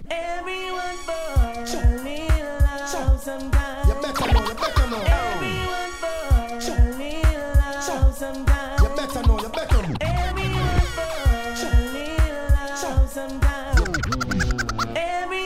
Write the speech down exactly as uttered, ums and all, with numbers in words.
Everyone falls in love sometimes. You better know, you better know. Everyone falls in love sometimes. You better know, you better know. Everyone falls in love sometimes. Everyone